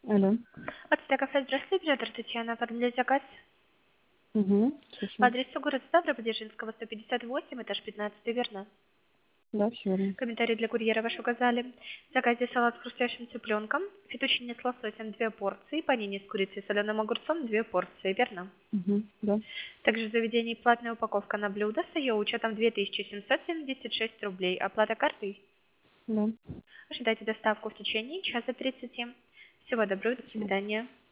Алло. Ацтека кафе, здравствуйте, оператор Татьяна, оформили заказ Угу. по Слушаю. адресу город Ставропольского, 158, этаж 15, верно? Да, все верно. Комментарий для курьера ваш указали. В заказе салат с хрустящим цыпленком, фетучини с лососем 2 порции, панини с курицей и соленым огурцом 2 порции, верно? Угу. Да. Также в заведении платная упаковка на блюдо с ее учетом 2776 рублей. Оплата картой. Да. Ожидайте доставку в течение часа 30. Всего доброго, до Спасибо. свидания.